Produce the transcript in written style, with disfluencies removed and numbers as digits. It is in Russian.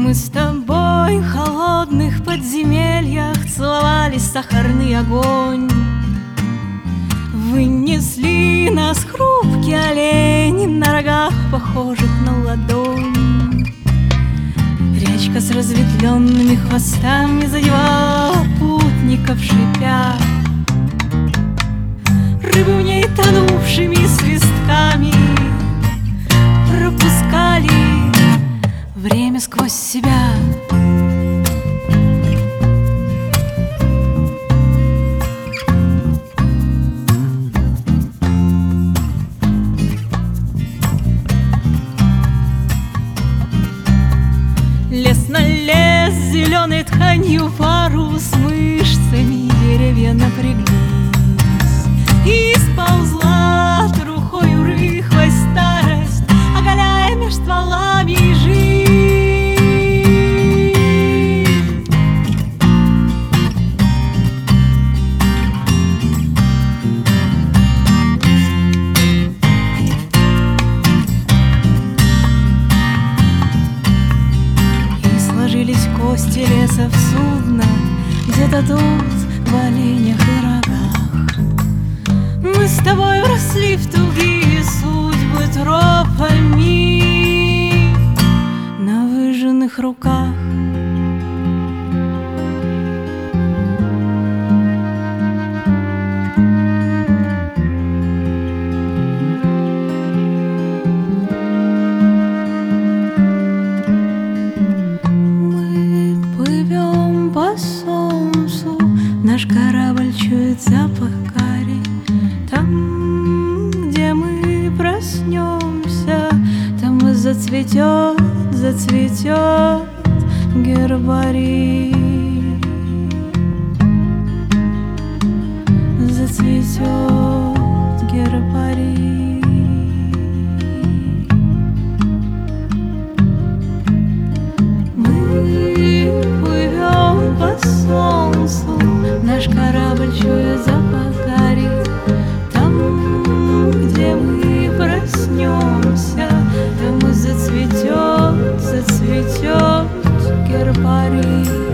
Мы с тобой в холодных подземельях целовали сахарный огонь. Вынесли нас хрупкие олени на рогах, похожих на ладонь. Речка с разветвленными хвостами задевала путников, шипя. Рыбы в ней тонувшими свистками пропускали время сквозь себя. Лес на лес, зеленой тканью парус, мышцами деревья напряглись, и сползла трухою рыхлой старость, оголяя меж стволами жизнь. И сложились кости леса в судно, где-то тут в оленях и рогах. Мы с тобой росли в тугие судьбы тропами на выжженных руках. Мы плывем по солнцу, наш корабль чует запах кари. Там, где мы проснемся, там и зацветет, зацветет гербарий. Зацветет гербарий. Мы плывем по солнцу, наш корабль чует запах гари. Где мы проснемся, там и зацветет, зацветет гербарий.